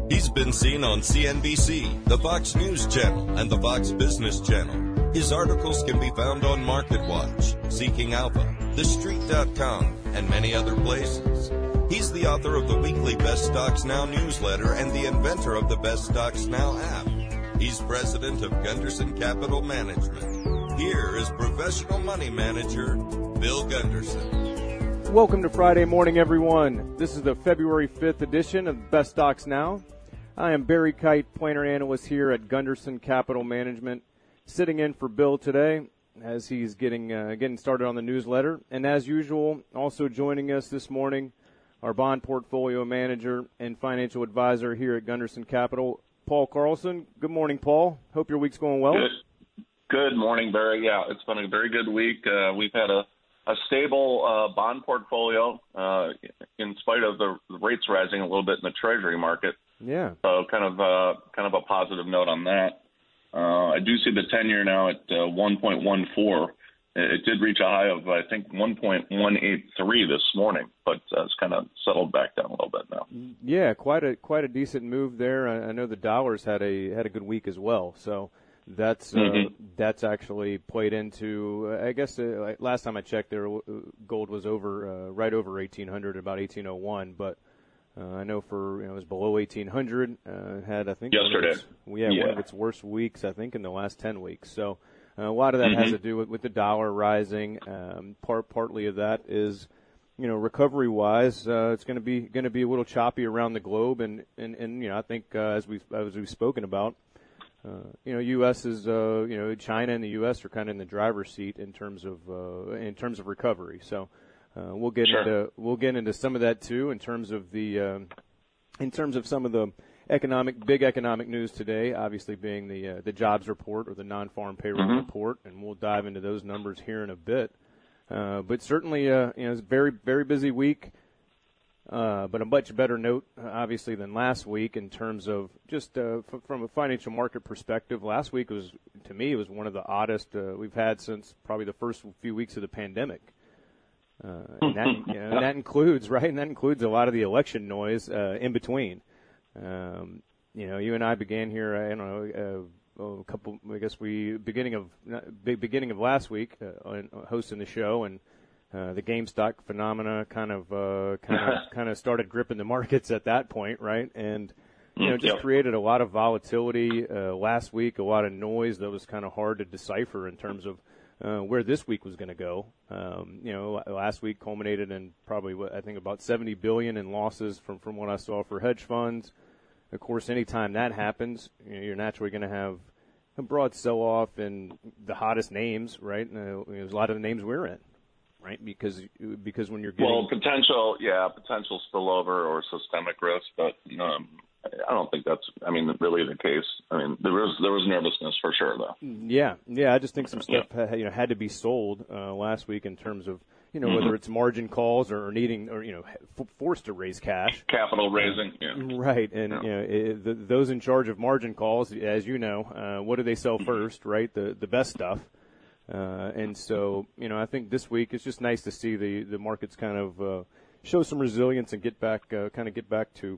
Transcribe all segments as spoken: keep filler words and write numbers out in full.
He's been seen on C N B C, the Fox News Channel, and the Fox Business Channel. His articles can be found on MarketWatch, Seeking Alpha, The Street dot com, and many other places. He's the author of the weekly Best Stocks Now newsletter and the inventor of the Best Stocks Now app. He's president of Gunderson Capital Management. Here is professional money manager, Bill Gunderson. Welcome to Friday morning, everyone. This is the February fifth edition of Best Stocks Now. I am Barry Kite, planner analyst here at Gunderson Capital Management, sitting in for Bill today as he's getting uh, getting started on the newsletter. And as usual, also joining us this morning, our bond portfolio manager and financial advisor here at Gunderson Capital, Paul Carlson. Good morning, Paul. Hope your week's going well. Good, good morning, Barry. Yeah, it's been a very good week. Uh, we've had a, a stable uh, bond portfolio uh, in spite of the rates rising a little bit in the Treasury market. Yeah. So kind of uh, kind of a positive note on that. Uh, I do see the ten-year now at uh, one point one four. It did reach a high of, I think, one point one eight three this morning, but uh, it's kind of settled back down a little bit now. Yeah, quite a quite a decent move there. I, I know the dollars had a had a good week as well, so that's uh, mm-hmm. that's actually played into. Uh, I guess uh, last time I checked, there uh, gold was over uh, right over eighteen hundred, about eighteen oh one, but uh, I know for you know it was below eighteen hundred. Uh, had I think yesterday, its, yeah, yeah, one of its worst weeks I think in the last ten weeks. So. Uh, a lot of that mm-hmm. has to do with, with the dollar rising. Um, part partly of that is, you know, recovery-wise, uh, it's going to be going to be a little choppy around the globe, and, and, and you know, I think uh, as we've as we've spoken about, uh, you know, U S is uh, you know, China and the U S are kind of in the driver's seat in terms of uh, in terms of recovery. So uh, we'll get sure. into we'll get into some of that too in terms of the uh, in terms of some of the. Economic, big economic news today, obviously being the uh, the jobs report or the non-farm payroll mm-hmm. report, and we'll dive into those numbers here in a bit. Uh, but certainly, uh, you know, it's a very, very busy week, uh, but a much better note, uh, obviously, than last week in terms of just uh, f- from a financial market perspective. Last week was, to me, it was one of the oddest uh, we've had since probably the first few weeks of the pandemic. Uh, and, that, you know, and that includes, right, and that includes a lot of the election noise uh, in between. Um, you know, you and I began here, I don't know, uh, a couple, I guess we, beginning of, beginning of last week, uh, hosting the show, and, uh, the GameStop phenomena kind of, uh, kind of, kind of started gripping the markets at that point, right? And, you know, just yep. created a lot of volatility, uh, last week, a lot of noise that was kind of hard to decipher in terms of, uh, where this week was going to go. Um, you know, last week culminated in probably what I think about seventy billion in losses from, from what I saw for hedge funds. Of course, anytime that happens, you know, you're naturally going to have a broad sell-off in the hottest names, right? Uh, there's a lot of the names we're in, right? Because because when you're getting well, potential, yeah, potential spillover or systemic risk, but um, I don't think that's, I mean, really the case. I mean, there was there was nervousness for sure, though. Yeah, yeah. I just think some stuff yeah. you know had to be sold uh, last week in terms of you know mm-hmm. whether it's margin calls or needing or you know f- forced to raise cash, capital raising, yeah. right? And yeah. you know it, the, those in charge of margin calls, as you know, uh, what do they sell first, right? The the best stuff. Uh, and so you know I think this week it's just nice to see the the markets kind of uh, show some resilience and get back uh, kind of get back to.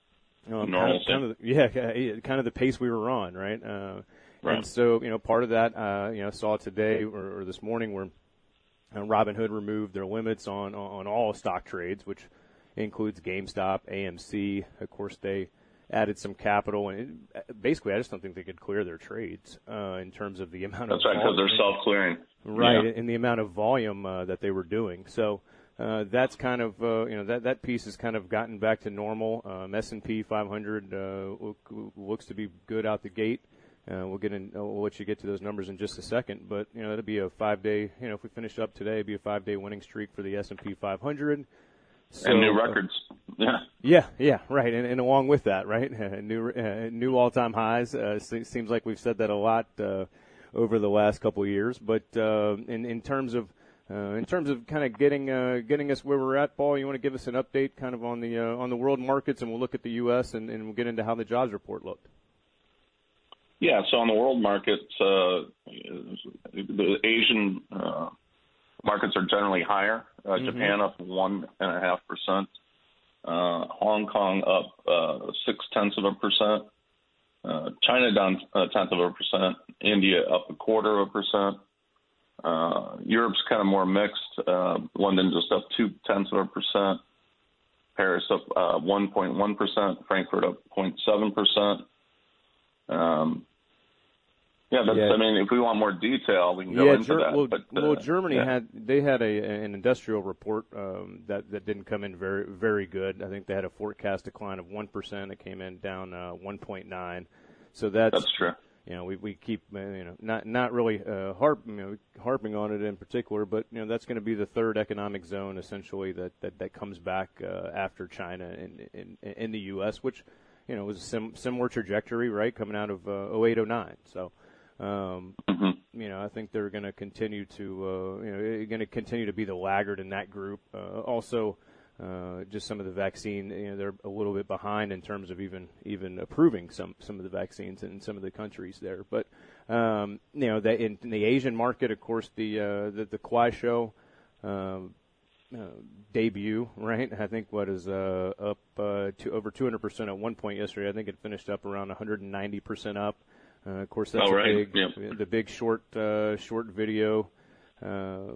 Um, kind of, kind of, yeah, kind of the pace we were on, right? Uh, right. And so, you know, part of that, uh, you know, saw today or, or this morning where uh, Robinhood removed their limits on, on all stock trades, which includes GameStop, A M C. Of course, they added some capital, and it, basically, I just don't think they could clear their trades uh, in terms of the amount That's of. That's right, because they're self-clearing. Right, yeah. in the amount of volume uh, that they were doing. So. Uh, that's kind of, uh, you know, that, that piece has kind of gotten back to normal. Um, S and P five hundred uh, look, looks to be good out the gate. Uh, we'll get in, we'll let you get to those numbers in just a second. But, you know, it'll be a five-day, you know, if we finish up today, it'll be a five-day winning streak for the S and P five hundred. So, and new records. Uh, yeah. Yeah, yeah, right. And, and along with that, right, uh, new uh, new all-time highs. Uh, seems like we've said that a lot uh, over the last couple of years. But uh, in, in terms of Uh, in terms of kind of getting uh, getting us where we're at, Paul, you want to give us an update kind of on the uh, on the world markets, and we'll look at the U S and, and we'll get into how the jobs report looked. Yeah, so on the world markets, uh, the Asian uh, markets are generally higher. Uh, mm-hmm. Japan up one and a half percent. Uh, Hong Kong up uh, six tenths of a percent. Uh, China down a tenth of a percent. India up a quarter of a percent. Uh, Europe's kind of more mixed. Uh, London just up two tenths of a percent. Paris up uh, one point one percent. Frankfurt up zero point seven percent. Um, yeah, that's, yeah, I mean, if we want more detail, we can go yeah, into Ger- that. Well, but, uh, well Germany yeah. had they had a an industrial report um, that that didn't come in very very good. I think they had a forecast decline of one percent. It came in down uh, one point nine. So that's that's true. You know, we we keep uh, you know not not really uh, harp you know harping on it in particular, but you know that's going to be the third economic zone essentially that that, that comes back uh, after China in, in in the U S, which you know was a sim- similar trajectory, right, coming out of uh, oh eight oh nine. So. Um, mm-hmm. You know, I think they're going to continue to, uh, you know, going to continue to be the laggard in that group. Uh, also, uh, just some of the vaccine, you know, they're a little bit behind in terms of even even approving some some of the vaccines in some of the countries there. But um, you know, that in, in the Asian market, of course, the uh, the, the Kuai Show um, uh, debut, right? I think what is uh, up uh, to over two hundred percent at one point yesterday. I think it finished up around one hundred ninety percent up. Uh, of course, that's oh, a right. big, yep. the big short, uh, short video uh,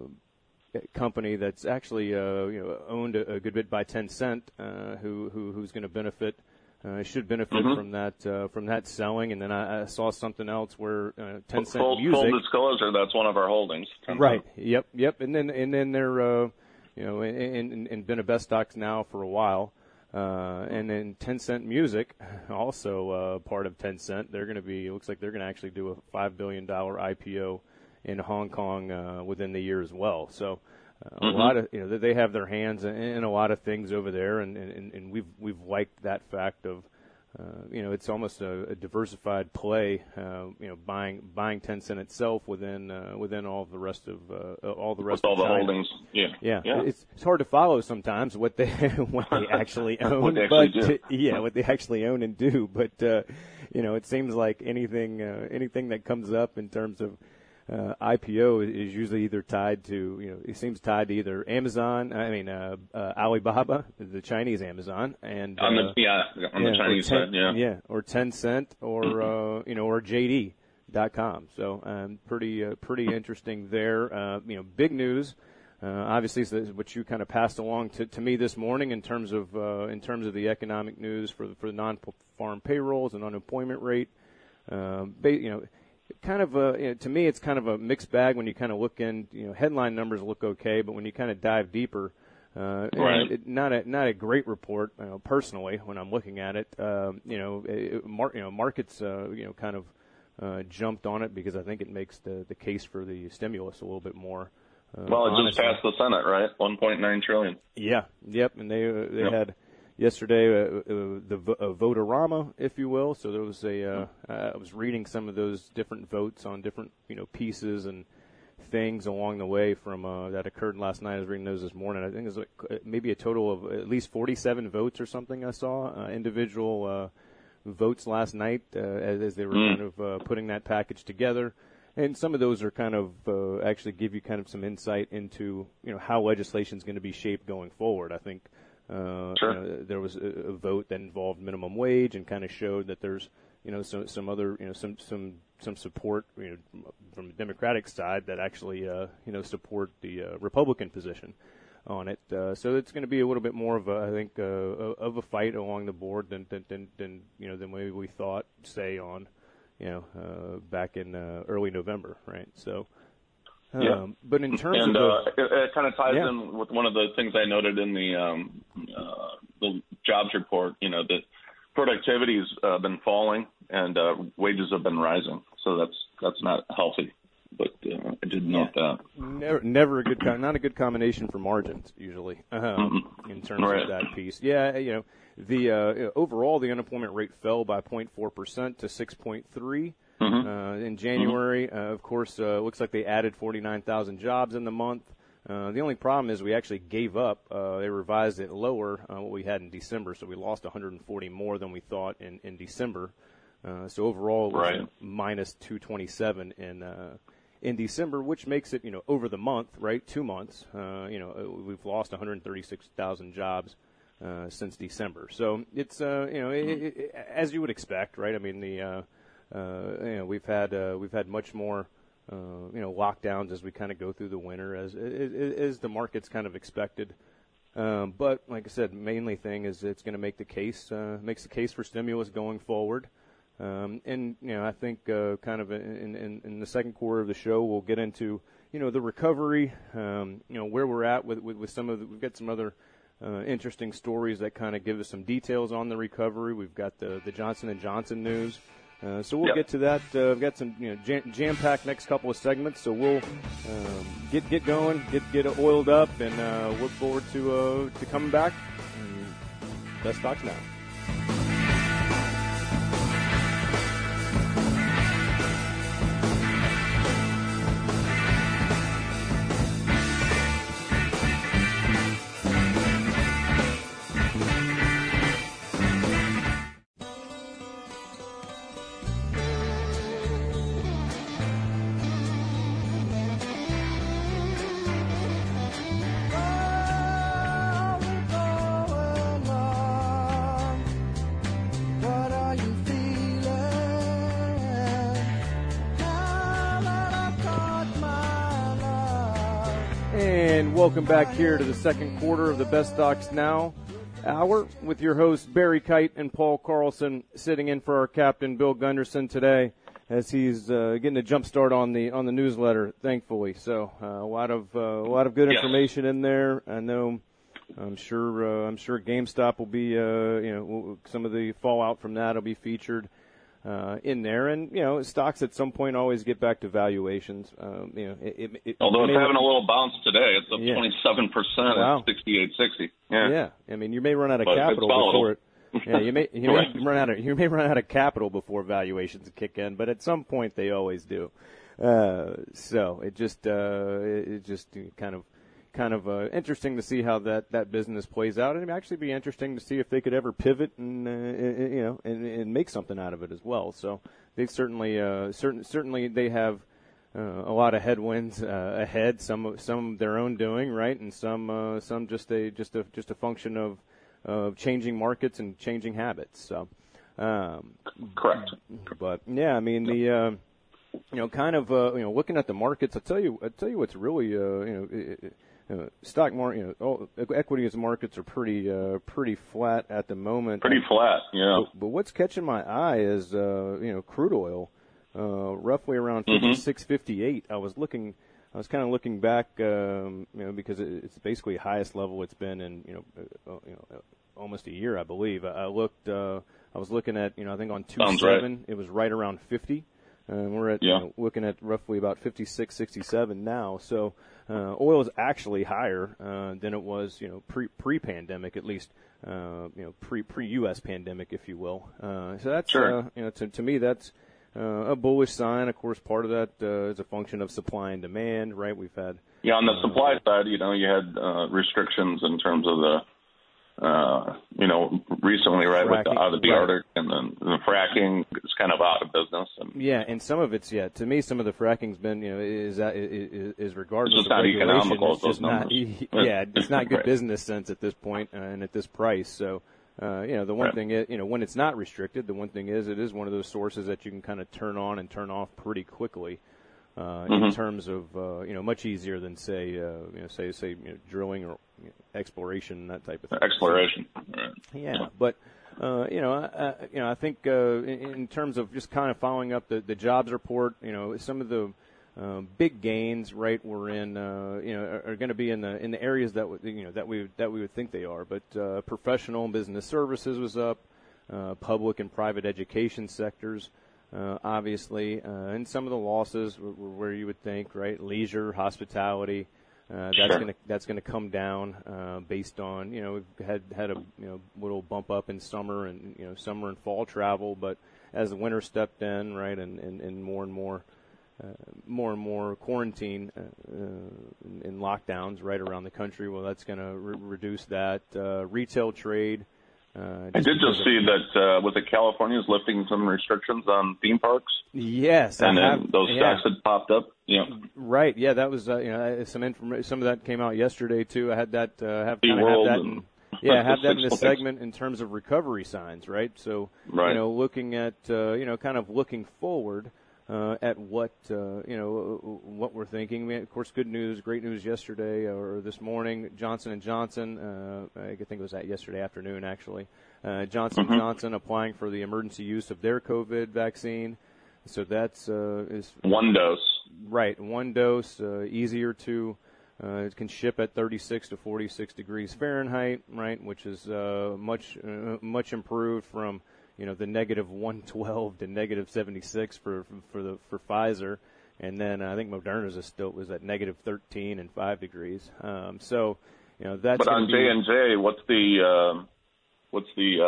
company that's actually, uh, you know, owned a, a good bit by Tencent, uh, who, who who's going to benefit, uh, should benefit mm-hmm. from that uh, from that selling. And then I, I saw something else where uh, Tencent full, Music, full disclosure, that's one of our holdings. Tencent. Right. Yep. Yep. And then and then they're, uh, you know, in, in, in been a best stocks now for a while. Uh, and then Tencent Music, also uh, part of Tencent, they're going to be, it looks like they're going to actually do a five billion dollars I P O in Hong Kong uh, within the year as well. So uh, a mm-hmm. lot of, you know, they have their hands in, in a lot of things over there, and, and, and we've we've liked that fact of, uh, you know, it's almost a, a diversified play, uh, you know, buying buying Tencent itself within uh, within all of the rest of uh, all the rest With of all the China. holdings. Yeah. Yeah, yeah. It's it's hard to follow sometimes what they what they actually own, what they actually but do. yeah, what they actually own and do. But uh, you know, it seems like anything uh, anything that comes up in terms of uh, I P O is usually either tied to, you know, it seems tied to either Amazon, I mean uh, uh, Alibaba, the Chinese Amazon, and on the uh, yeah on yeah, the Chinese ten, side, yeah, yeah, or Tencent, or mm-hmm. uh, you know, or J D dot com. So um, pretty uh, pretty interesting there. Uh, you know, big news. Uh, obviously, so what you kind of passed along to, to me this morning in terms of uh, in terms of the economic news for the, for the non-farm payrolls and unemployment rate. Um, ba- you know, kind of a, you know, to me, it's kind of a mixed bag when you kind of look in. You know, headline numbers look okay, but when you kind of dive deeper, uh, right. it, not a not a great report. You know, personally, when I'm looking at it, um, you know, it, mar- you know, markets, uh, you know, kind of uh, jumped on it because I think it makes the the case for the stimulus a little bit more. Uh, well, it honestly. just passed the Senate, right? one point nine trillion. Yeah, yep, and they uh, they yep. had yesterday uh, uh, the uh, vote-a-rama, if you will. So there was a uh, uh, I was reading some of those different votes on different, you know, pieces and things along the way from uh, that occurred last night. I was reading those this morning. I think it was like maybe a total of at least forty-seven votes or something. I saw uh, individual uh, votes last night uh, as, as they were mm. kind of uh, putting that package together. And some of those are kind of uh, actually give you kind of some insight into, you know, how legislation is going to be shaped going forward. I think uh, sure. you know, there was a, a vote that involved minimum wage and kind of showed that there's, you know, some some other, you know, some some some support, you know, from the Democratic side that actually, uh, you know, support the uh, Republican position on it. Uh, so it's going to be a little bit more of a, I think, uh, of a fight along the board than than than, than you know than maybe we thought, say on. You know, uh, back in uh, early November, right? So, um, yeah. But in terms and, of uh, the, it, it kind of ties yeah. in with one of the things I noted in the um, uh, the jobs report. You know, that productivity's uh, been falling and uh, wages have been rising, so that's that's not healthy. But uh, I did note yeah. that. Never, never a good, com- not a good combination for margins usually um, mm-hmm. in terms right. of that piece. Yeah, you know. The uh, overall, the unemployment rate fell by zero point four percent to six point three mm-hmm. uh, in January. Mm-hmm. Uh, of course, uh, looks like they added forty-nine thousand jobs in the month. Uh, the only problem is we actually gave up. Uh, they revised it lower uh, what we had in December, so we lost one hundred forty more than we thought in, in December. Uh, so overall, it was right. minus two twenty-seven in uh, in December, which makes it, you know, over the month, right, two months. Uh, you know, we've lost one hundred thirty-six thousand jobs. uh, since December. So it's uh, you know it, it, as you would expect, right? I mean the uh, uh, you know we've had uh, we've had much more uh, you know lockdowns as we kind of go through the winter, as as the market's kind of expected. Um, but like I said, mainly thing is it's going to make the case uh, makes the case for stimulus going forward. Um, and, you know, I think uh, kind of in, in, in the second quarter of the show, we'll get into, you know, the recovery, um, you know, where we're at with, with, with some of the, we've got some other uh, interesting stories that kind of give us some details on the recovery. We've got the, the Johnson and Johnson news. Uh, so we'll yep. get to that. Uh, we've got some, you know, jam, jam-packed next couple of segments. So we'll um, get get going, get get oiled up, and uh, look forward to uh, to coming back. Best Stocks Now. Welcome back here to the second quarter of the Best Stocks Now hour with your hosts Barry Kite and Paul Carlson, sitting in for our captain Bill Gunderson today as he's uh, getting a jump start on the on the newsletter, thankfully. So uh, a lot of uh, a lot of good yes. information in there. I know, I'm sure uh, I'm sure GameStop will be uh, you know some of the fallout from that will be featured Uh, in there, and you know, stocks at some point always get back to valuations. Um, you know, it, it, it, although it's having not, a little bounce today, it's up yeah. twenty-seven percent wow. at sixty-eight sixty. Yeah, yeah. I mean, you may run out of but capital before it. Yeah, you may you right. may run out of you may run out of capital before valuations kick in, but at some point they always do. Uh, so it just uh, it, it just kind of. Kind of uh, interesting to see how that, that business plays out, and it'd actually be interesting to see if they could ever pivot and uh, you know and, and make something out of it as well. So they certainly uh, certain certainly they have uh, a lot of headwinds uh, ahead. Some some their own doing, right, and some uh, some just a just a just a function of of changing markets and changing habits. So um, correct. But yeah, I mean the. Uh, you know, kind of uh, you know looking at the markets. I tell you, I tell you what's really uh, you know. It, it, Uh, stock market, you know, all, equities markets are pretty, uh, pretty flat at the moment. Pretty flat, yeah. But, but what's catching my eye is, uh, you know, crude oil, uh, roughly around fifty-six, fifty-eight. I was looking, I was kind of looking back, um, you know, because it, it's basically highest level it's been in, you know, uh, you know, uh, almost a year, I believe. I, I looked, uh, I was looking at, you know, I think on two seven, right. It was right around fifty. Uh, we're at, yeah. you know, looking at roughly about fifty-six, sixty-seven now. So, uh, oil is actually higher, uh, than it was, you know, pre, pre-pandemic, at least, uh, you know, pre, pre-U S pandemic, if you will. Uh, so that's, sure. uh, you know, to, to me, that's, uh, a bullish sign. Of course, part of that, uh, is a function of supply and demand, right? We've had. Yeah, on the uh, supply side, you know, you had, uh, restrictions in terms of the, Uh, you know, recently, right, fracking, with the, out of the right. Arctic, and then the fracking is kind of out of business. And yeah, and some of it's, yeah, to me, some of the fracking's been, you know, is that is, is regardless it's just of not regulation, economical. it's just not, yeah, it's not good right. business sense at this point, uh, and at this price. So, uh, you know, the one right. thing is, you know, when it's not restricted, the one thing is, it is one of those sources that you can kind of turn on and turn off pretty quickly. Uh, mm-hmm. in terms of, uh, you know, much easier than say, uh, you know, say, say, you know, drilling or you know, exploration, that type of thing. Exploration. Right. Yeah, but, uh, you know, I, you know, I think, uh, in, in terms of just kind of following up the, the jobs report, you know, some of the, um, big gains, right, were in, uh, you know, are, are going to be in the, in the areas that, you know, that we, that we would think they are. But, uh, professional and business services was up, uh, public and private education sectors. Uh, obviously, uh, and some of the losses were, were where you would think, right? Leisure, hospitality, uh, that's sure. gonna that's gonna come down uh, based on, you know, we've had had a you know little bump up in summer and you know summer and fall travel, but as the winter stepped in, right, and, and, and more and more uh, more and more quarantine uh, uh, and lockdowns right around the country, well, that's gonna re- reduce that uh, retail trade. Uh, I did just see that uh, with the Californians lifting some restrictions on theme parks. Yes, and I then have, those yeah. stocks had popped up. Yeah, right. Yeah, that was uh, you know some information. Some of that came out yesterday too. I had that uh, have kind of have that in, Yeah, have that in this segment in terms of recovery signs, right? So, right. you know, looking at, uh, you know, kind of looking forward uh, at what, uh, you know, what we're thinking. I mean, of course, good news, great news yesterday or this morning. Johnson and Johnson, uh, I think it was that yesterday afternoon, actually. Uh, Johnson and mm-hmm. Johnson applying for the emergency use of their COVID vaccine. So that's uh, is one dose. Right, one dose, uh, easier to. Uh, it can ship at thirty-six to forty-six degrees Fahrenheit, right, which is uh, much uh, much improved from, you know, the negative one twelve to negative seventy-six for for the for Pfizer, and then uh, I think Moderna's is still was at negative thirteen and five degrees. Um, so, you know, that's. But on J and J, what's the uh, what's the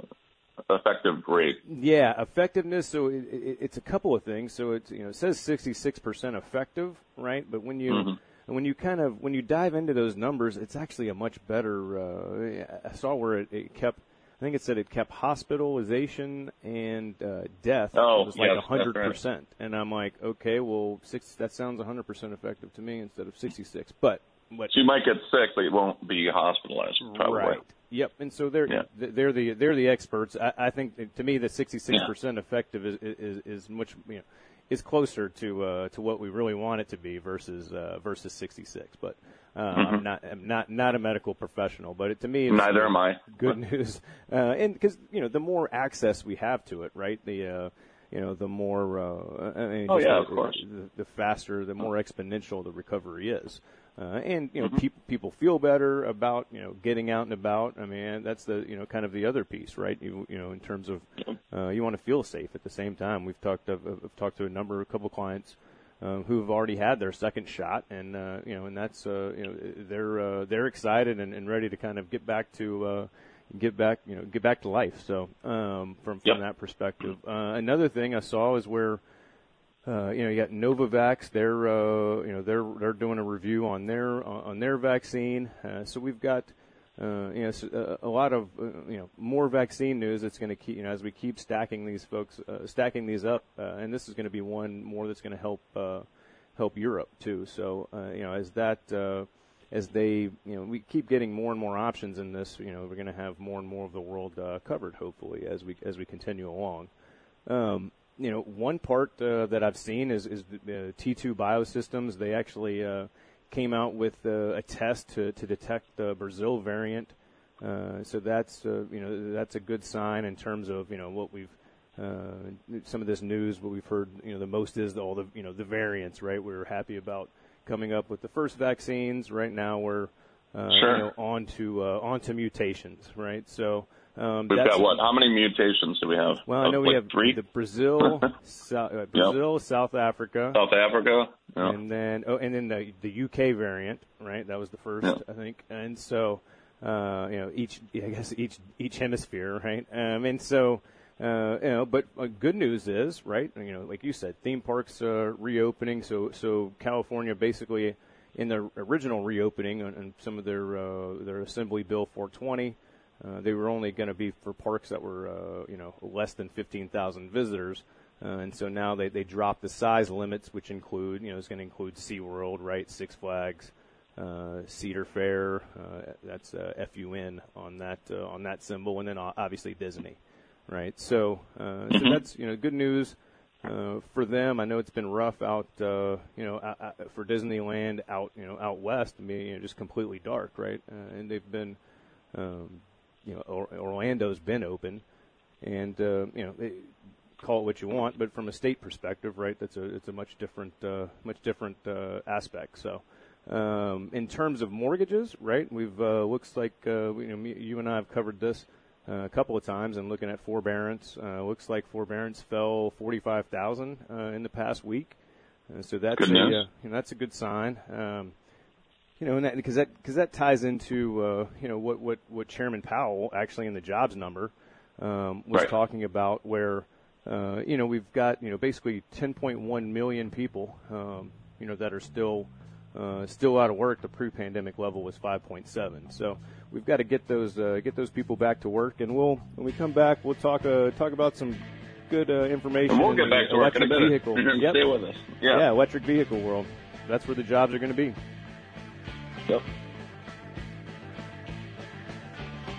uh, effective rate? Yeah, effectiveness. So it, it, it's a couple of things. So it's, you know, it says sixty-six percent effective, right? But when you mm-hmm. And when you kind of when you dive into those numbers, it's actually a much better. Uh, I saw where it, it kept. I think it said it kept hospitalization and uh, death. Oh, it was like yes, a hundred percent, and I'm like, okay, well, six. That sounds a hundred percent effective to me instead of sixty-six. But what? So you might get sick, but you won't be hospitalized. Probably. Right. Yep. And so they're yeah. they're the they're the experts. I, I think to me the sixty-six percent yeah. effective is, is is much, you know, is closer to uh, to what we really want it to be versus uh, versus sixty-six. But uh, mm-hmm. I'm not I'm not not a medical professional, but it, to me, it's neither am I. Good news, uh, and because, you know, the more access we have to it, right? The uh, you know the more uh, I mean, oh yeah, the, of course. The, the faster, the more exponential the recovery is. Uh, and, you know, mm-hmm. people people feel better about, you know, getting out and about. I mean, that's the, you know, kind of the other piece, right? You you know, in terms of uh, you want to feel safe at the same time. We've talked I've, I've talked to a number, a couple clients um, who have already had their second shot, and uh, you know, and that's uh, you know, they're uh, they're excited and, and ready to kind of get back to uh, get back, you know, get back to life. So um, from from yep. that perspective, uh, another thing I saw is where. Uh, you know, you got Novavax. They're, uh, you know, they're they're doing a review on their on their vaccine. Uh, so we've got, uh, you know, a, a lot of, uh, you know, more vaccine news that's going to keep, you know, as we keep stacking these folks, uh, stacking these up, uh, and this is going to be one more that's going to help uh, help Europe too. So, uh, you know, as that uh, as they, you know, we keep getting more and more options in this, you know, we're going to have more and more of the world uh, covered, hopefully, as we as we continue along. Um, You know, one part uh, that I've seen is, is uh, T two Biosystems. They actually uh, came out with uh, a test to, to detect the Brazil variant. Uh, so that's, uh, you know, that's a good sign in terms of, you know, what we've, uh, some of this news, what we've heard, you know, the most is all the, you know, the variants, right? We were happy about coming up with the first vaccines. Right now we're uh, sure. you know, on to, uh, on to mutations, right? So, Um, We've got what? How many mutations do we have? Well, I know uh, we like have three? the Brazil, so, uh, Brazil, yep. South Africa, South Africa, yeah. and then oh, and then the the U K variant, right? That was the first, yeah. I think. And so, uh, you know, each I guess each each hemisphere, right? Um, and so, uh, you know, but uh, good news is, right? You know, like you said, theme parks uh, reopening. So so California basically in their original reopening and, and some of their uh, their Assembly Bill four twenty. Uh, they were only going to be for parks that were, uh, you know, less than fifteen thousand visitors. Uh, and so now they, they dropped the size limits, which include, you know, it's going to include SeaWorld, right, Six Flags, uh, Cedar Fair, uh, that's uh, F U N on that uh, on that symbol, and then obviously Disney, right? So, uh, so that's, you know, good news uh, for them. I know it's been rough out, uh, you know, out, out for Disneyland out, you know, out west, I mean, you know, just completely dark, right? Uh, and they've been... Um, You know, Orlando's been open, and uh, you know, it, call it what you want, but from a state perspective, right? That's a it's a much different, uh, much different uh, aspect. So, um, in terms of mortgages, right? We've uh, looks like uh, you know, me, you and I have covered this uh, a couple of times, and looking at forbearance, uh, looks like forbearance fell forty-five thousand uh, in the past week. Uh, so that's a uh, you know, that's a good sign. Um, You know, and that, because that because that ties into uh, you know what, what, what Chairman Powell actually in the jobs number um, was right. talking about, where uh, you know we've got you know basically ten point one million people um, you know that are still uh, still out of work. The pre-pandemic level was five point seven. So we've got to get those uh, get those people back to work, and we'll when we come back we'll talk uh, talk about some good uh, information. And we'll get back to work in a minute. Vehicle. Yep. Stay with us. Yeah. yeah, electric vehicle world. That's where the jobs are going to be. Yep.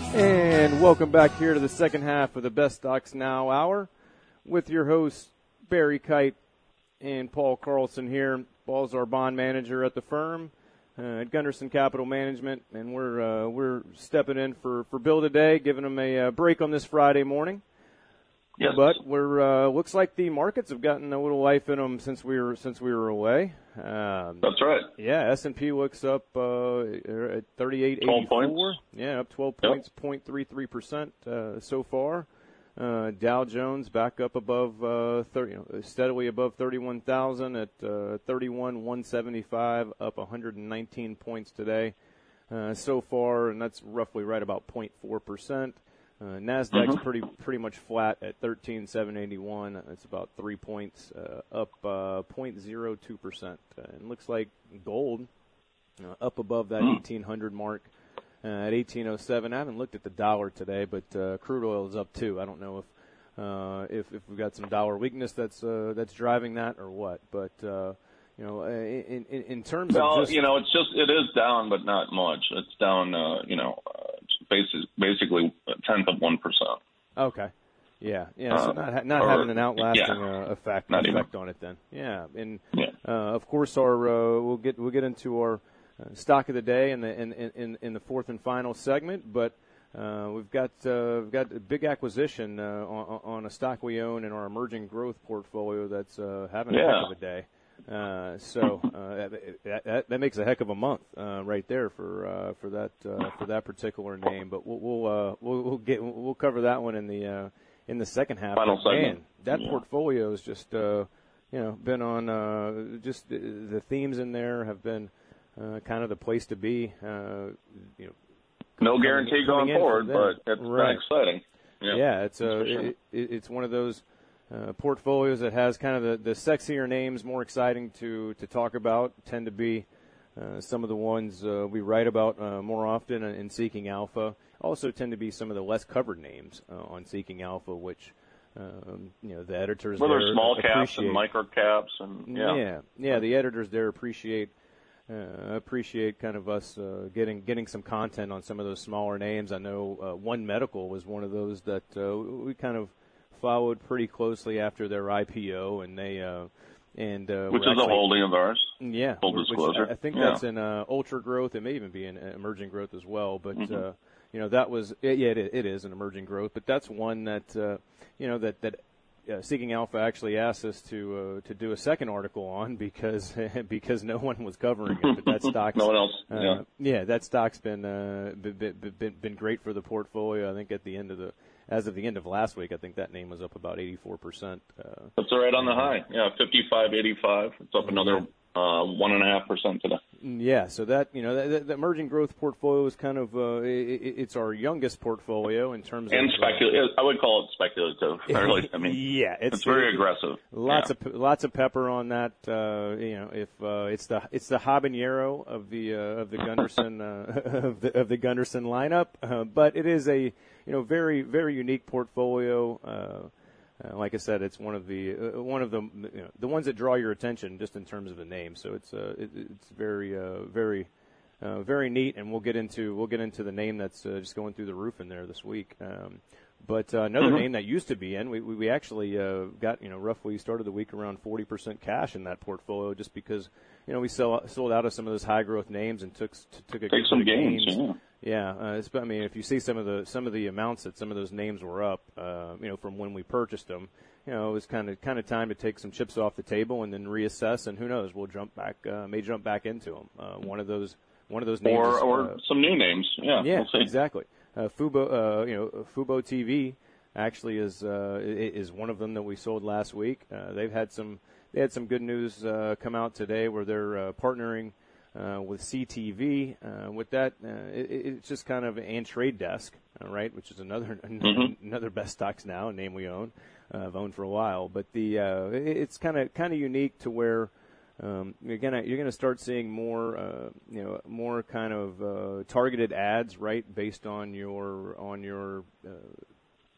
And welcome back here to the second half of the Best Stocks Now Hour with your hosts, Barry Kite and Paul Carlson here. Paul's our bond manager at the firm uh, at Gunderson Capital Management, and we're uh, we're stepping in for, for Bill today, giving him a uh, break on this Friday morning. Yes. But we're uh, looks like the markets have gotten a little life in them since we were since we were away. Um, That's right. Yeah, S and P looks up uh, at thirty-eight eighty-four. Yeah, up twelve Yep. points, zero point three three percent uh, so far. Uh, Dow Jones back up above uh, thirty, you know, steadily above thirty-one thousand at uh, thirty-one one seventy-five, up one hundred nineteen points today uh, so far, and that's roughly right about zero point four percent. Uh, Nasdaq's Mm-hmm. pretty pretty much flat at thirteen seven eighty-one. It's about three points uh, up, uh, zero point zero two percent. Uh, and looks like gold uh, up above that mm. eighteen hundred mark uh, at eighteen oh seven. I haven't looked at the dollar today, but uh, crude oil is up too. I don't know if uh, if if we've got some dollar weakness that's uh, that's driving that or what. But uh, you know, in in, in terms well, of just, you know, it's just it is down, but not much. It's down, uh, you know. Uh, Basically, basically a tenth of one percent. Okay, yeah, yeah. So Uh, not not or, having an outlasting yeah, uh, effect not effect even. on it then. Yeah, and Yeah. uh, of course our uh, we'll get we'll get into our uh, stock of the day in the in in, in the fourth and final segment, but uh, we've got uh, we've got a big acquisition uh, on, on a stock we own in our emerging growth portfolio that's uh, having a Yeah. heck of a day. Uh, so uh, that, that, that makes a heck of a month uh, right there for uh, for that uh, for that particular name. But we'll we'll, uh, we'll we'll get we'll cover that one in the uh, in the second half. Final but, segment. man, that Yeah. portfolio has just uh, you know been on uh, just the, the themes in there have been uh, kind of the place to be. Uh, you know, No coming- guarantee coming going in forward, for but them. it's Right. been exciting. Yeah, Yeah, it's a That's for sure. it, it, it's one of those uh, portfolios that has kind of the, the sexier names, more exciting to, to talk about. Tend to be uh, some of the ones uh, we write about uh, more often in, in Seeking Alpha. Also tend to be some of the less covered names uh, on Seeking Alpha, which um, you know the editors Well, there there's small caps appreciate. and micro caps, and yeah, yeah, yeah, the editors there appreciate. Uh, appreciate kind of us uh, getting getting some content on some of those smaller names. I know uh, One Medical was one of those that uh, we kind of followed pretty closely after their I P O, and they uh, and uh, which we're is a actually, holding of ours. yeah, full which disclosure. I, I think Yeah. that's in uh, ultra growth. It may even be in uh, emerging growth as well. But Mm-hmm. uh, you know that was yeah, it, it is an emerging growth. But that's one that uh, you know that that. Uh, Seeking Alpha actually asked us to uh, to do a second article on because because no one was covering it. But that stock's No one else. uh, Yeah. yeah, that stock's been uh, been, been been great for the portfolio. I think at the end of the as of the end of last week, I think that name was up about eighty-four percent. Uh, That's right on the high. Yeah, fifty-five eighty-five. It's up another uh, one and a half percent today. Yeah, so that you know that, the emerging growth portfolio is kind of uh, it, it's our youngest portfolio in terms And of speculative. I would call it speculative. uh, Really, I mean, yeah, it's, it's very it- aggressive. Lots Yeah. of lots of pepper on that. Uh, you know, if uh, it's the it's the habanero of the uh, of the Gunderson uh, of the of the Gunderson lineup, uh, but it is a you know very very unique portfolio. Uh, uh, like I said, it's one of the uh, one of the you know, the ones that draw your attention just in terms of the name. So it's uh, it, it's very uh, very. Uh, very neat, and we'll get into we'll get into the name that's uh, just going through the roof in there this week. Um, but uh, another Mm-hmm. name that used to be in, we we, we actually uh, got you know roughly started the week around forty percent cash in that portfolio, just because you know we sell, sold out of some of those high growth names and took took a Take good some bit of gains. gains. Yeah. Yeah, uh, it's, I mean, if you see some of the some of the amounts that some of those names were up, uh, you know, from when we purchased them, you know, it was kind of kind of time to take some chips off the table and then reassess. And who knows, we'll jump back, uh, may jump back into them. Uh, one of those. One of those names, Or is, or uh, some new names. Yeah. yeah, We'll see. exactly. Uh, Fubo, uh, you know, Fubo T V actually is uh, is one of them that we sold last week. Uh, they've had some they had some good news uh, come out today where they're uh, partnering uh, with C T V. Uh, with that, uh, it, it's just kind of and Trade Desk, uh, right, which is another Mm-hmm. another Best Stocks Now, a name we own, uh, I've owned for a while. But the uh, it, it's kind of kind of unique to where. Um, you're gonna you're gonna start seeing more uh, you know more kind of uh, targeted ads, right, based on your on your uh,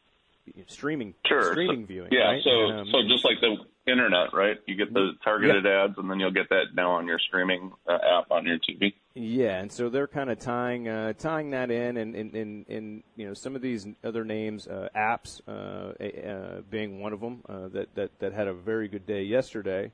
streaming sure. streaming so, viewing. Yeah, right? so um, so just like the internet, right? You get the targeted yeah. ads, and then you'll get that now on your streaming uh, app on your T V. Yeah, and so they're kind of tying uh, tying that in, and, and, and, and you know some of these other names, uh, apps uh, uh, being one of them uh, that, that that had a very good day yesterday.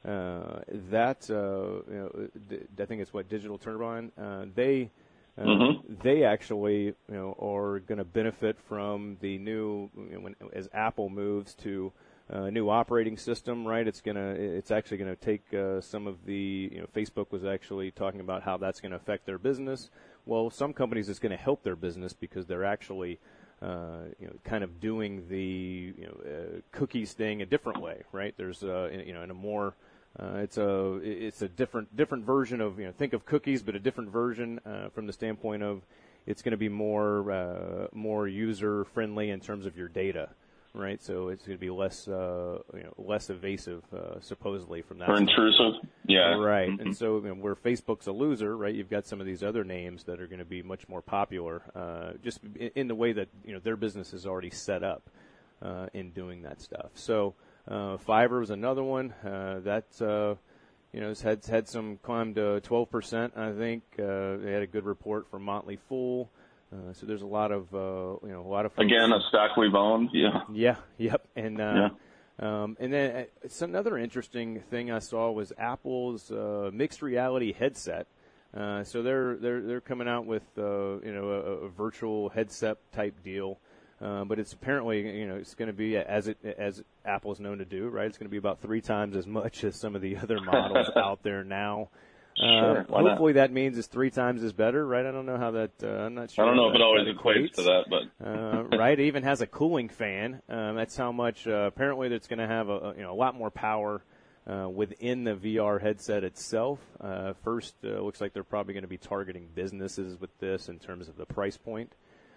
Uh, that uh, you know, I think it's what Digital Turbine. Uh, they uh, mm-hmm. they actually you know are going to benefit from the new you know, when, as Apple moves to a new operating system, right? It's gonna it's actually going to take uh, some of the you know Facebook was actually talking about how that's going to affect their business. Well, some companies it's going to help their business because they're actually Uh, you know, kind of doing the you know uh, cookies thing a different way, right? There's uh, you know in a more uh, it's a it's a different different version of you know think of cookies, but a different version uh, from the standpoint of it's going to be more uh, more user friendly in terms of your data, right? So it's going to be less uh, you know less evasive uh, supposedly from that. Or intrusive, yeah. Right, mm-hmm. and so you know, where Facebook's a loser, right? You've got some of these other names that are going to be much more popular, uh, just in, in the way that you know their business is already set up uh, in doing that stuff. So uh, Fiverr was another one uh, that uh, you know has had had some climbed to twelve percent. I think uh, they had a good report from Motley Fool. Uh, so there's a lot of uh, you know a lot of folks. Again a stock we've owned, yeah. Yeah, yep, and. Uh, yeah. Um, and then uh, it's another interesting thing I saw was Apple's uh, mixed reality headset. Uh, so they're they're they're coming out with uh, you know a, a virtual headset type deal, uh, but it's apparently you know it's going to be as it as Apple's known to do, right? It's going to be about three times as much as some of the other models out there now. Sure, uh, hopefully not? that means it's three times as better, right? I don't know how that. Uh, I'm not sure. I don't know if that, it always equates equates to that, but uh, right. It even has a cooling fan. Um, that's how much. Uh, apparently, it's going to have a, a you know a lot more power uh, within the V R headset itself. Uh, first, uh, looks like they're probably going to be targeting businesses with this in terms of the price point.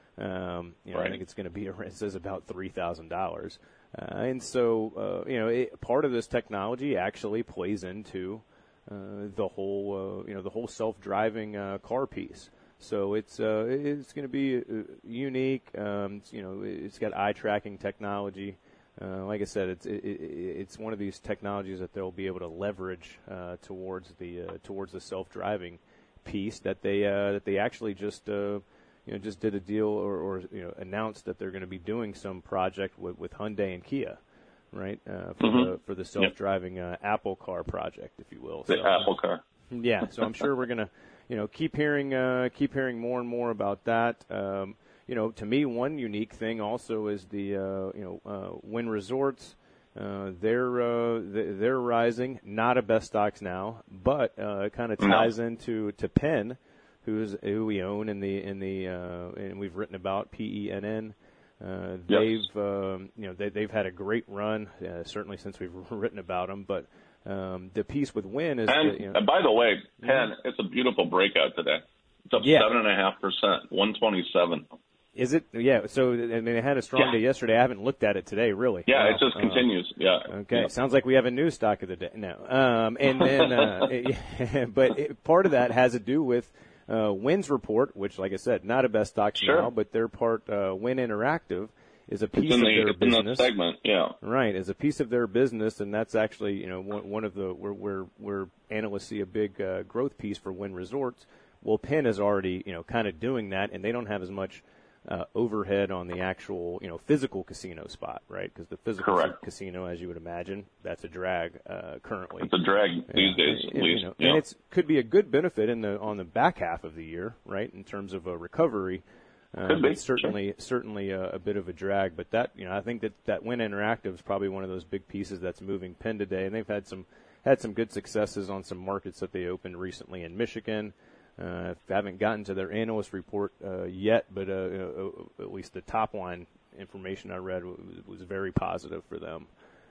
Um, you know, right. I think it's going to be. It says about three thousand dollars, uh, and so uh, you know, it, part of this technology actually plays into. Uh, the whole, uh, you know, the whole self-driving uh, car piece. So it's uh, it's going to be uh, unique. Um, it's, you know, it's got eye tracking technology. Uh, like I said, it's it, it's one of these technologies that they'll be able to leverage uh, towards the uh, towards the self-driving piece that they uh, that they actually just uh, you know just did a deal or, or you know announced that they're going to be doing some project with, with Hyundai and Kia. Right uh, for mm-hmm. the for the self-driving uh, Apple car project, if you will. The so, Apple car. Yeah, so I'm sure we're gonna, you know, keep hearing uh, keep hearing more and more about that. Um, you know, to me, one unique thing also is the uh, you know uh, Wynn Resorts. Uh, they're uh, they're rising, not at best stocks now, but uh, it kind of ties no. into to Penn, who's who we own in the in the uh, and we've written about P E N N. Uh, yep. They've, um, you know, they, they've had a great run, uh, certainly since we've written about them. But um, the piece with Wynn is, and, that, you know, and by the way, Penn, yeah. it's a beautiful breakout today. It's up yeah. seven and a half percent, one twenty-seven. Is it? Yeah. So I mean, they had a strong yeah. day yesterday. I haven't looked at it today, really. Yeah, wow. it just uh, continues. Yeah. Okay. Yeah. Sounds like we have a new stock of the day. No. Um, and then, uh, it, but it, part of that has to do with. Uh, Wynn's report, which, like I said, not a best stocks sure. now, but their part, uh, Wynn Interactive, is a piece it's in of the, their it's business. In that segment, yeah. Right, is a piece of their business, and that's actually, you know, one, one of the where where where analysts see a big uh, growth piece for Wynn Resorts. Well, Penn is already, you know, kind of doing that, and they don't have as much uh, overhead on the actual, you know, physical casino spot, right? Because the physical Correct. casino, as you would imagine, that's a drag uh, currently. It's a drag these yeah. days, at and, least. You know, yeah. And it could be a good benefit in the on the back half of the year, right, in terms of a recovery. Uh, Could be. It's certainly sure. certainly a, a bit of a drag, but that you know I think that that Wynn Interactive is probably one of those big pieces that's moving Penn today, and they've had some had some good successes on some markets that they opened recently in Michigan. Uh, I haven't gotten to their analyst report uh, yet, but uh, uh, at least the top line information I read was, was very positive for them.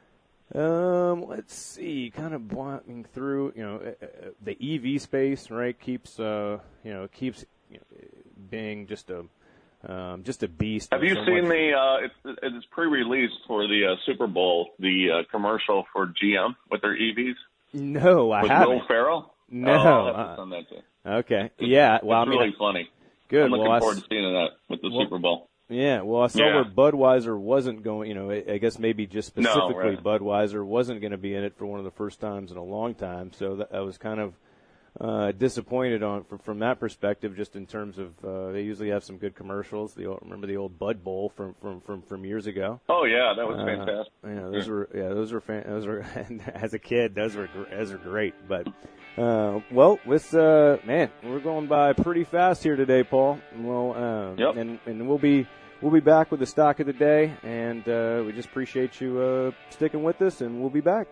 Um, let's see, kind of blocking through, you know, uh, the E V space, right? Keeps uh, you know, keeps you know, being just a um, just a beast. Have you so seen much. the? Uh, it's, it's pre-released for the uh, Super Bowl, the uh, commercial for G M with their E Vs. No, I with haven't. Will Ferrell. No, oh, I'll have to uh, send that to you. Okay. It's, yeah. Well, it's I mean, really funny. Good. I'm looking well, forward I, to seeing that with the well, Super Bowl. Yeah, well, I saw yeah. where Budweiser wasn't going, you know, I, I guess maybe just specifically no, right. Budweiser wasn't going to be in it for one of the first times in a long time. So that, I was kind of uh, disappointed on from, from that perspective, just in terms of uh, they usually have some good commercials. The old, remember the old Bud Bowl from, from, from, from years ago? Oh yeah, that was uh, fantastic. Yeah, those were yeah, those were fan, those were as a kid, those were those were great. But uh, well, with uh, man, we're going by pretty fast here today, Paul. Well, uh, yep. and and we'll be. We'll be back with the stock of the day, and uh, we just appreciate you uh, sticking with us, and we'll be back.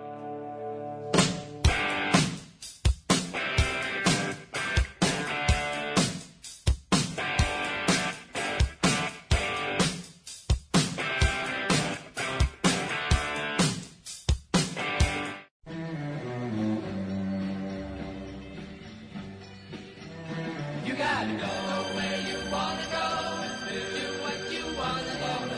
You gotta go where you wanna go and do what you wanna do.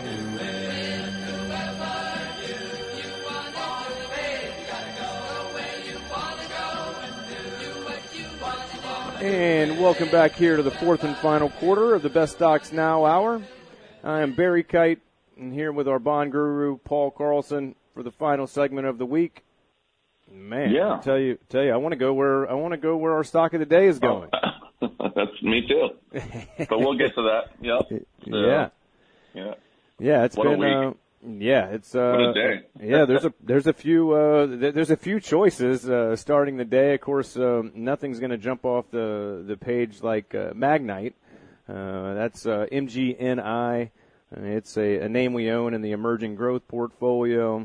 And welcome back here to the fourth and final quarter of the Best Stocks Now Hour. I am Barry Kite, and here with our bond guru, Paul Carlson, for the final segment of the week. Man, yeah. I tell you, tell you, I want to go where I want to go where our stock of the day is going. Oh, that's me too. But we'll get to that. Yep. So, yeah. Yeah. Yeah, it's what been. A week. Uh, yeah, it's. Uh, what a day. yeah, there's a there's a few uh, th- there's a few choices uh, starting the day. Of course, um, nothing's going to jump off the the page like uh, Magnite. Uh, that's uh, M G N I. It's a, a name we own in the emerging growth portfolio.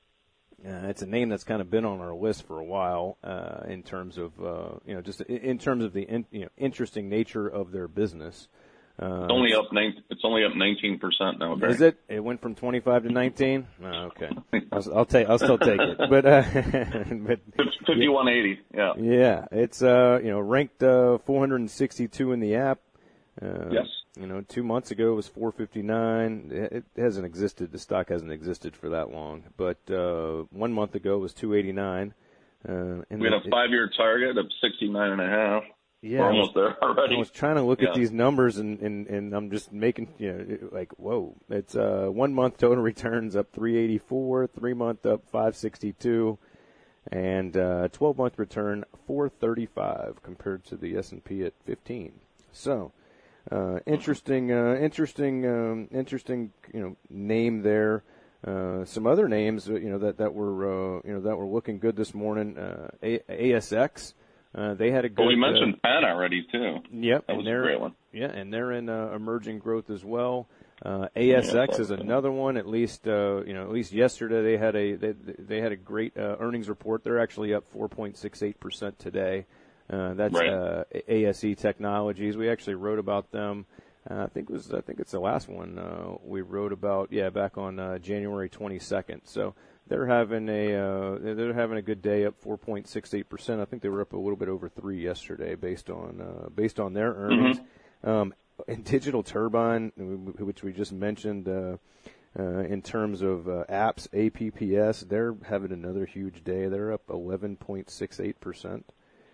Uh, it's a name that's kind of been on our list for a while uh, in terms of uh, you know just in, in terms of the in, you know interesting nature of their business. Uh, it's only up nine, It's only up nineteen percent now. Barry. Is it? It went from twenty-five to nineteen. Oh, okay, I'll, I'll take. I'll still take it. But uh, but fifty-one eighty. Yeah. Yeah, it's uh you know ranked uh, four hundred sixty-two in the app. Uh, yes. You know, two months ago it was four fifty-nine. It hasn't existed. The stock hasn't existed for that long. But uh, one month ago it was two eighty-nine. Uh, and we had it, a five-year target of sixty-nine and a half. Yeah, We're almost there already. I was trying to look yeah. at these numbers, and, and, and I'm just making, you know, like, whoa. It's uh, one month total returns up three eighty-four, three month up five sixty-two, and uh, twelve month return four thirty-five compared to the S and P at fifteen. So, uh, interesting, uh, interesting, um, interesting, you know, name there. Uh, some other names, you know, that that were, uh, you know, that were looking good this morning. Uh, a- ASX. Uh, they had a good. Well, we mentioned uh, Penn already too. Yep, that was and a great one. Yeah, and they're in uh, emerging growth as well. Uh, A S X yeah, is another one. At least, uh, you know, at least yesterday they had a they, they had a great uh, earnings report. They're actually up four point six eight percent today. Uh, that's right. uh, A S E Technologies. We actually wrote about them. Uh, I think it was I think it's the last one uh, we wrote about. Yeah, back on uh, January twenty-second. So. They're having a uh, they're having a good day, up four point six eight percent. I think they were up a little bit over three yesterday, based on uh, based on their earnings. Mm-hmm. Um, and Digital Turbine, which we just mentioned, uh, uh, in terms of uh, apps, A P P S, they're having another huge day. They're up eleven point six eight percent,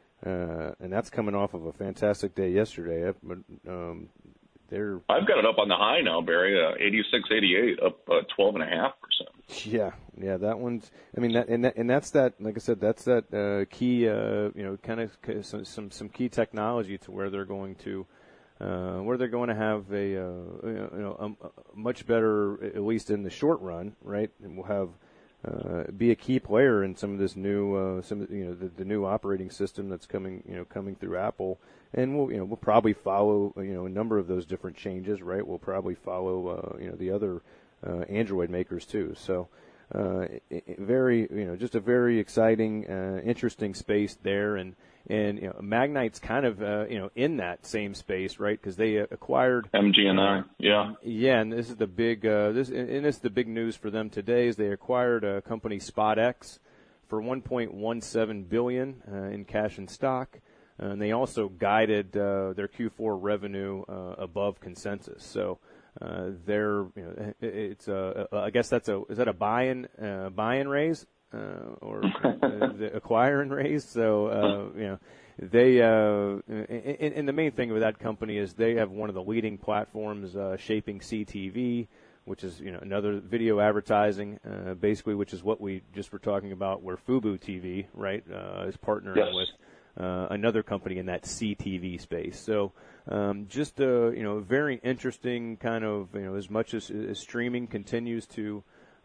uh, and that's coming off of a fantastic day yesterday. Um, they're I've got it up on the high now, Barry. Uh, eighty-six eighty-eight, up uh, twelve and a half percent. Yeah, yeah, that one's. I mean, that and that, and that's that. Like I said, that's that uh, key. Uh, you know, kind of some, some some key technology to where they're going to, uh, where they're going to have a uh, you know a, a much better, at least in the short run, right? And we'll have uh, be a key player in some of this new, uh, some you know the, the new operating system that's coming, you know, coming through Apple. And we'll, you know, we'll probably follow, you know, a number of those different changes, right? We'll probably follow, uh, you know, the other uh, Android makers too. So, uh, it, it very, you know, just a very exciting, uh, interesting space there. And and you know, Magnite's kind of, uh, you know, in that same space, right? Because they acquired M G N I, yeah, yeah. And this is the big, uh, this and this is the big news for them today is they acquired a company SpotX for one point one seven billion dollars uh, in cash and stock. And they also guided uh, their Q four revenue uh, above consensus. So uh, they're, you know, it's a, I guess that's a, is that a buy-in, uh, buy-in raise? uh, or uh, the acquire and raise. So, uh, you know, they, uh, and, and the main thing with that company is they have one of the leading platforms, uh, shaping C T V, which is, you know, another video advertising, uh, basically, which is what we just were talking about, where Fubo T V, right, uh, is partnering yes. with uh, another company in that C T V space. So, um, just a, you know, very interesting kind of, you know, as much as, as streaming continues to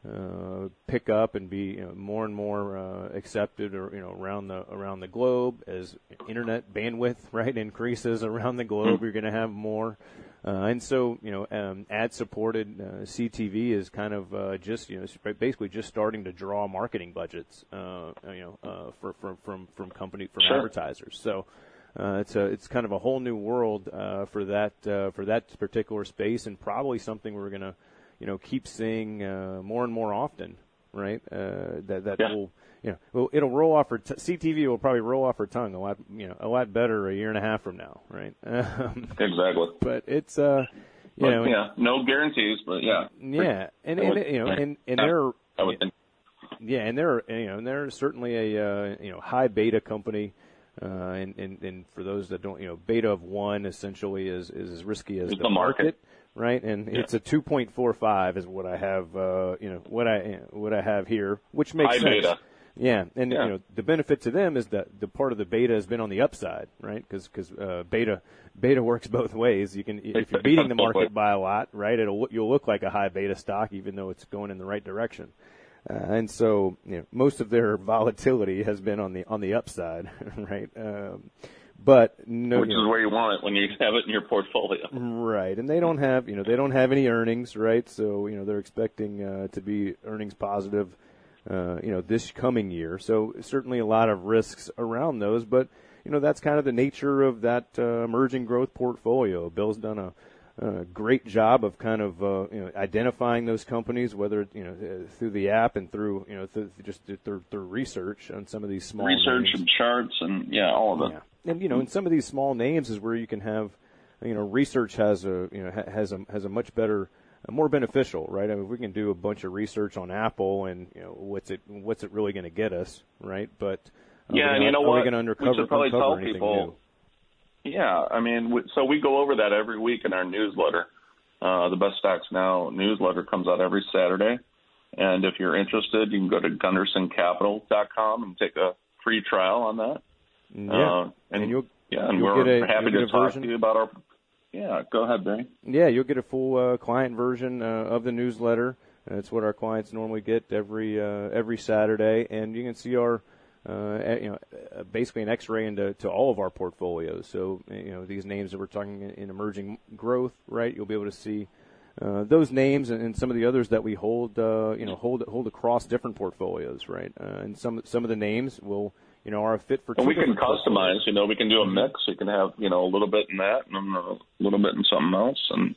uh, pick up and be, you know, more and more uh, accepted, or, you know, around the around the globe, as internet bandwidth, right, increases around the globe, you're going to have more. Uh, and so, you know, um, ad-supported uh, C T V is kind of uh, just, you know, basically just starting to draw marketing budgets, uh, you know, uh, for, for, from from company from sure. advertisers. So uh, it's a it's kind of a whole new world uh, for that uh, for that particular space, and probably something we're going to, you know, keep seeing uh, more and more often, right? Uh, that that yeah. will. You know, well, it'll roll off her. T- C T V will probably roll off her tongue a lot, you know, a lot better a year and a half from now, right? Um, exactly. But it's, uh, you but, know, yeah, no guarantees, but yeah, yeah, and, and you know, and and there are, I would think. yeah, and there, are, you know, and there is certainly a, uh, you know, high beta company, uh, and, and and for those that don't, you know, beta of one essentially is is as risky as it's the, the market. market. Right, and yeah. it's a two point four five is what I have, uh, you know, what I what I have here, which makes high sense. Beta. Yeah, and yeah. you know, the benefit to them is that the part of the beta has been on the upside, right? Because because uh, beta beta works both ways. You can if you're beating the market by a lot, right? It'll you'll look like a high beta stock, even though it's going in the right direction. Uh, and so, you know, most of their volatility has been on the on the upside, right? Um, But no, which you is know, where you want it when you have it in your portfolio, right? And they don't have, you know, they don't have any earnings, right? So, you know, they're expecting uh, to be earnings positive, uh, you know, this coming year. So certainly a lot of risks around those, but you know, that's kind of the nature of that uh, emerging growth portfolio. Bill's done a, a great job of kind of uh, you know, identifying those companies, whether you know through the app and through you know through, just through, through research on some of these small research names. and charts and yeah, all of it. Yeah. And you know, in some of these small names is where you can have, you know, research has a, you know, ha- has a has a much better, uh, more beneficial, right? I mean, if we can do a bunch of research on Apple, and you know, what's it what's it really going to get us, right? But uh, yeah, and gonna, you know are what? we going to undercover, we should probably uncover tell anything people. new? Yeah, I mean, we, so we go over that every week in our newsletter. Uh, the Best Stocks Now newsletter comes out every Saturday, and if you're interested, you can go to gunderson capital dot com and take a free trial on that. Yeah, uh, and, and you'll. Yeah, and You'll we're get a, happy you'll to get a talk version. to you about our. Yeah, go ahead, Barry. Yeah, you'll get a full uh, client version uh, of the newsletter. That's what our clients normally get every uh, every Saturday, and you can see our, uh, you know, basically an X-ray into to all of our portfolios. So you know these names that we're talking in, in emerging growth, right? You'll be able to see uh, those names and, and some of the others that we hold, uh, you know, hold hold across different portfolios, right? Uh, and some some of the names will. You know, are a fit for two and we can customize. You know, we can do a mix. You can have, you know, a little bit in that and a little bit in something else. And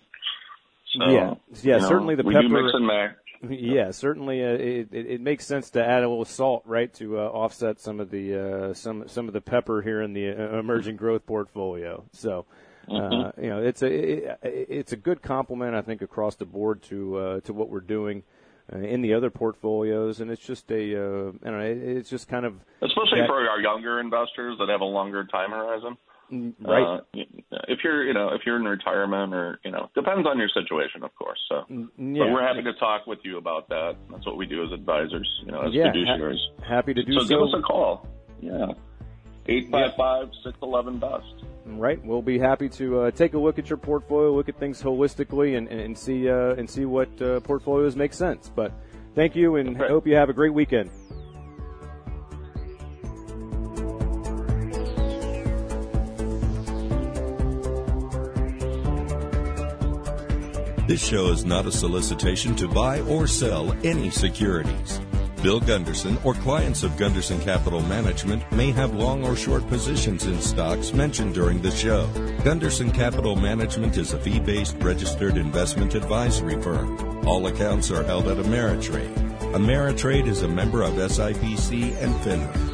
so, yeah, yeah, you know, certainly the we pepper. do mix and match. Yeah, certainly uh, it, it it makes sense to add a little salt, right, to uh, offset some of the uh, some some of the pepper here in the uh, emerging growth portfolio. So, uh, mm-hmm. you know, it's a it, it's a good complement, I think, across the board to uh, to what we're doing. Uh, in the other portfolios, and it's just a, uh, I don't know, it's just kind of... Especially that, for our younger investors that have a longer time horizon. Right. Uh, if you're, you know, if you're in retirement or, you know, depends on your situation, of course. So, yeah. But we're happy to talk with you about that. That's what we do as advisors, you know, as yeah, fiduciaries. Ha- happy to do so. So give us a call. Yeah. eight five five, six one one, B E S T. Right, we'll be happy to uh, take a look at your portfolio, look at things holistically, and, and see uh, and see what uh, portfolios make sense. But thank you, and I hope you have a great weekend. This show is not a solicitation to buy or sell any securities. Bill Gunderson or clients of Gunderson Capital Management may have long or short positions in stocks mentioned during the show. Gunderson Capital Management is a fee-based registered investment advisory firm. All accounts are held at Ameritrade. Ameritrade is a member of S I P C and FINRA.